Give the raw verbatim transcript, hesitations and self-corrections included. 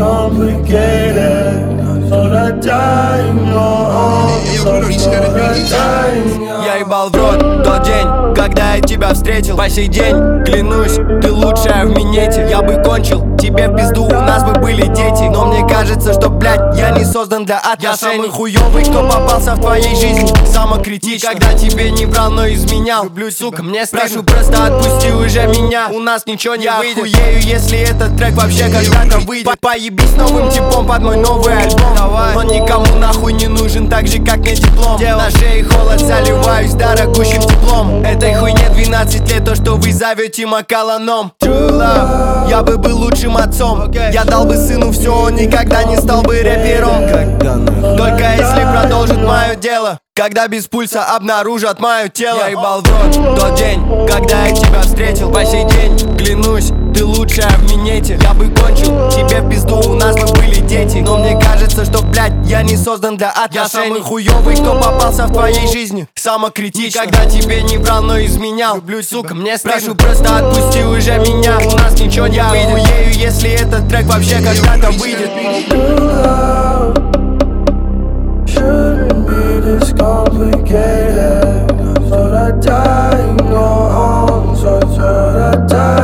complicated. So that time on, so that time. Я ебал в рот тот день, когда я тебя встретил. По сей день, клянусь, ты лучшая в минете. Я бы кончил тебе в пизду, у нас бы были дети. Но мне кажется, что, блядь, я не создан для отношений. Я самый хуёвый, кто попался в твоей жизни. Самокритично, когда тебе не врал, но изменял. Люблю, сука, мне страшно, просто отпусти уже меня. У нас ничего не я выйдет. Я хуею, если этот трек вообще когда-то выйдет. Поебись новым типом под мой новый альбом. Давай. Но никому нахуй не нужен, так же как мне диплом. Дел. На шее холод, заливаюсь дорогущим теплом. Этой хуйне двенадцать лет, то, что вы зовете макаланом. True love, я бы был лучшим отцом. Okay. Я дал бы сыну все, он никогда не стал бы рэпером. Только если продолжит мое дело. Когда без пульса обнаружат мое тело. Я ебал в рот тот день, когда я тебя встретил. По сей день, клянусь, ты лучшая в минете. Я бы кончил тебе в пизду, у нас бы были дети. Но мне кажется, что, блядь, я не создан для отношений. Я самый хуёвый, кто попался в твоей жизни. Самокритично, когда тебе не врал, но изменял. Люблю, сука, мне страшно, просто отпусти уже меня. У нас ничего не выйдет. Я хуею, если этот трек вообще когда-то выйдет. Shouldn't be this complicated. So that time go on, so, so that time